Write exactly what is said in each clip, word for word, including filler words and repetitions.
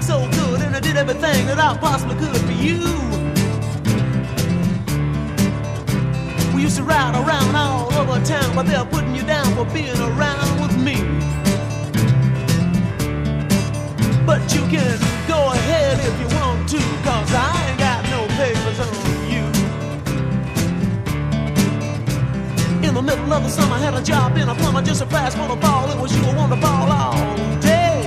so good, and I did everything that I possibly could for you. We used to ride around all over town, but they're putting you down for being around with me. But you can go ahead if you want to, cause I ain't got no papers on you. In the middle of the summer, I had a job in a plumber, just a fast for the ball. It was you who wanted the ball all day.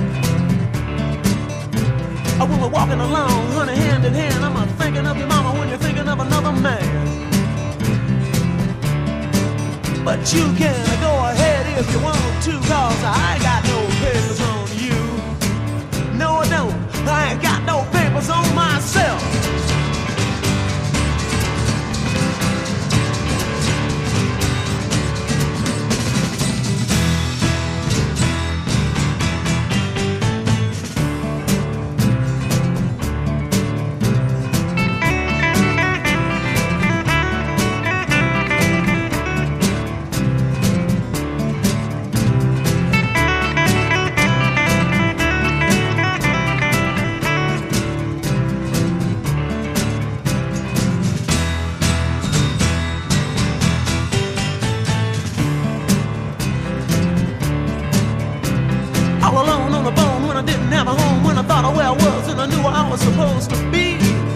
When we're walking along, honey, hand in hand, I'm a thinking of your mama when you're thinking of another man. But you can go ahead if you want to, cause I ain't got no papers on you. No, I don't. I ain't got no papers on myself. Supposed to be.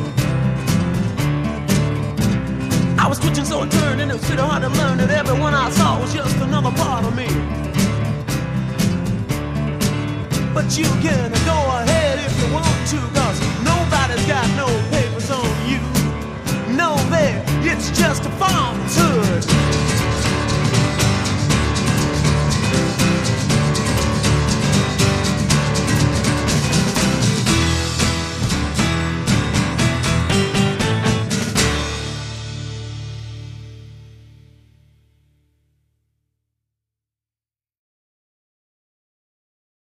I was twitching so it turned, and it was pretty hard to learn that everyone I saw was just another part of me. But you can go ahead if you want to, cause nobody's got no papers on you. No, they, it's just a farm.